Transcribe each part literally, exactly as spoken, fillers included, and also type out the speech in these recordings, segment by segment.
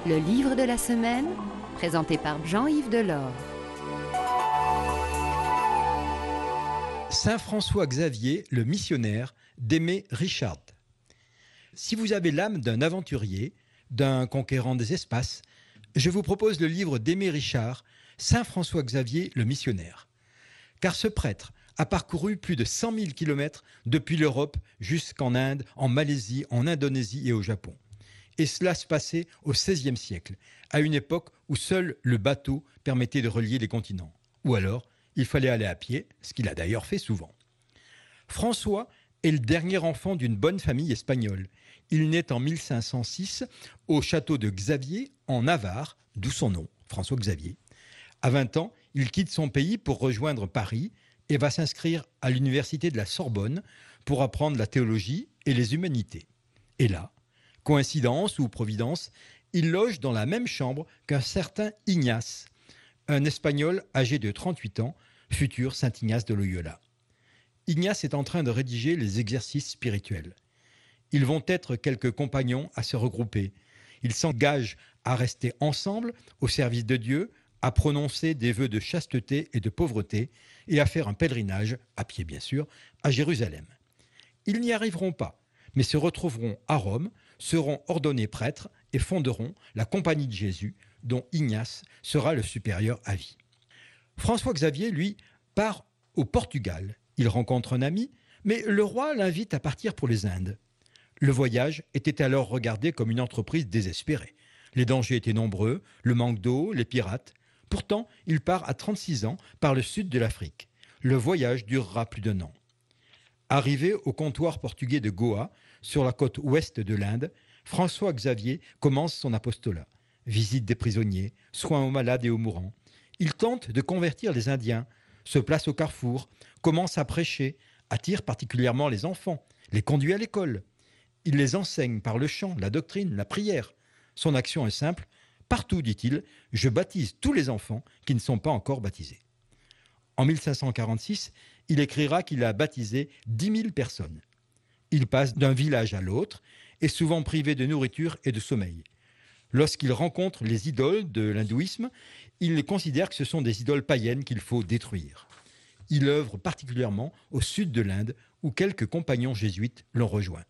Le livre de la semaine, présenté par Jean-Yves Delors. Saint François Xavier, le missionnaire, d'Aimé Richard. Si vous avez l'âme d'un aventurier, d'un conquérant des espaces, je vous propose le livre d'Aimé Richard, Saint François Xavier, le missionnaire. Car ce prêtre a parcouru plus de cent mille kilomètres depuis l'Europe jusqu'en Inde, en Malaisie, en Indonésie et au Japon. Et cela se passait au seizième siècle, à une époque où seul le bateau permettait de relier les continents. Ou alors, il fallait aller à pied, ce qu'il a d'ailleurs fait souvent. François est le dernier enfant d'une bonne famille espagnole. Il naît en mille cinq cent six au château de Xavier, en Navarre, d'où son nom, François Xavier. À vingt ans, il quitte son pays pour rejoindre Paris et va s'inscrire à l'université de la Sorbonne pour apprendre la théologie et les humanités. Et là, coïncidence ou providence, il loge dans la même chambre qu'un certain Ignace, un Espagnol âgé de trente-huit ans, futur Saint Ignace de Loyola. Ignace est en train de rédiger les exercices spirituels. Ils vont être quelques compagnons à se regrouper. Ils s'engagent à rester ensemble au service de Dieu, à prononcer des vœux de chasteté et de pauvreté et à faire un pèlerinage, à pied bien sûr, à Jérusalem. Ils n'y arriveront pas, mais se retrouveront à Rome, seront ordonnés prêtres et fonderont la Compagnie de Jésus, dont Ignace sera le supérieur à vie. François Xavier, lui, part au Portugal. Il rencontre un ami, mais le roi l'invite à partir pour les Indes. Le voyage était alors regardé comme une entreprise désespérée. Les dangers étaient nombreux, le manque d'eau, les pirates. Pourtant, il part à trente-six ans par le sud de l'Afrique. Le voyage durera plus d'un an. Arrivé au comptoir portugais de Goa, sur la côte ouest de l'Inde, François Xavier commence son apostolat. Visite des prisonniers, soins aux malades et aux mourants. Il tente de convertir les Indiens, se place au carrefour, commence à prêcher, attire particulièrement les enfants, les conduit à l'école. Il les enseigne par le chant, la doctrine, la prière. Son action est simple. Partout, dit-il, je baptise tous les enfants qui ne sont pas encore baptisés. En mille cinq cent quarante-six, il écrira qu'il a baptisé dix mille personnes. Il passe d'un village à l'autre, est souvent privé de nourriture et de sommeil. Lorsqu'il rencontre les idoles de l'hindouisme, il considère que ce sont des idoles païennes qu'il faut détruire. Il œuvre particulièrement au sud de l'Inde, où quelques compagnons jésuites l'ont rejoint.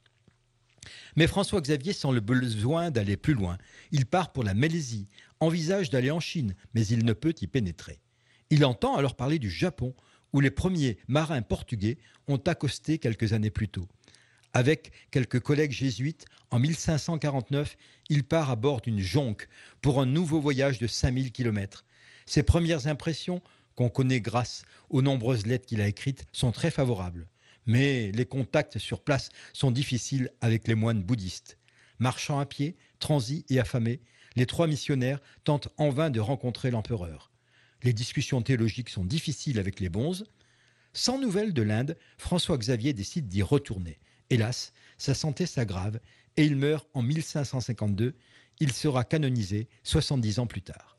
Mais François Xavier sent le besoin d'aller plus loin. Il part pour la Malaisie, envisage d'aller en Chine, mais il ne peut y pénétrer. Il entend alors parler du Japon, où les premiers marins portugais ont accosté quelques années plus tôt. Avec quelques collègues jésuites, en mille cinq cent quarante-neuf, il part à bord d'une jonque pour un nouveau voyage de cinq mille kilomètres. Ses premières impressions, qu'on connaît grâce aux nombreuses lettres qu'il a écrites, sont très favorables. Mais les contacts sur place sont difficiles avec les moines bouddhistes. Marchant à pied, transis et affamés, les trois missionnaires tentent en vain de rencontrer l'empereur. Les discussions théologiques sont difficiles avec les bonzes. Sans nouvelles de l'Inde, François Xavier décide d'y retourner. Hélas, sa santé s'aggrave et il meurt en mille cinq cent cinquante-deux. Il sera canonisé soixante-dix ans plus tard.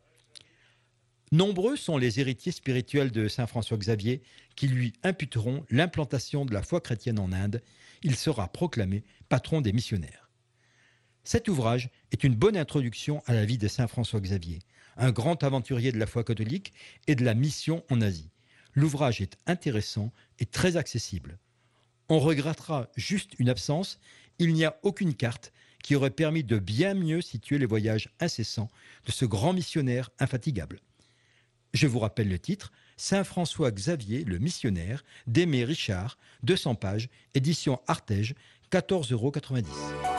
Nombreux sont les héritiers spirituels de saint François Xavier qui lui imputeront l'implantation de la foi chrétienne en Inde. Il sera proclamé patron des missionnaires. Cet ouvrage est une bonne introduction à la vie de saint François Xavier, un grand aventurier de la foi catholique et de la mission en Asie. L'ouvrage est intéressant et très accessible. On regrettera juste une absence, il n'y a aucune carte qui aurait permis de bien mieux situer les voyages incessants de ce grand missionnaire infatigable. Je vous rappelle le titre, Saint François Xavier, le missionnaire, d'Aimé Richard, deux cents pages, édition Artege, quatorze euros quatre-vingt-dix.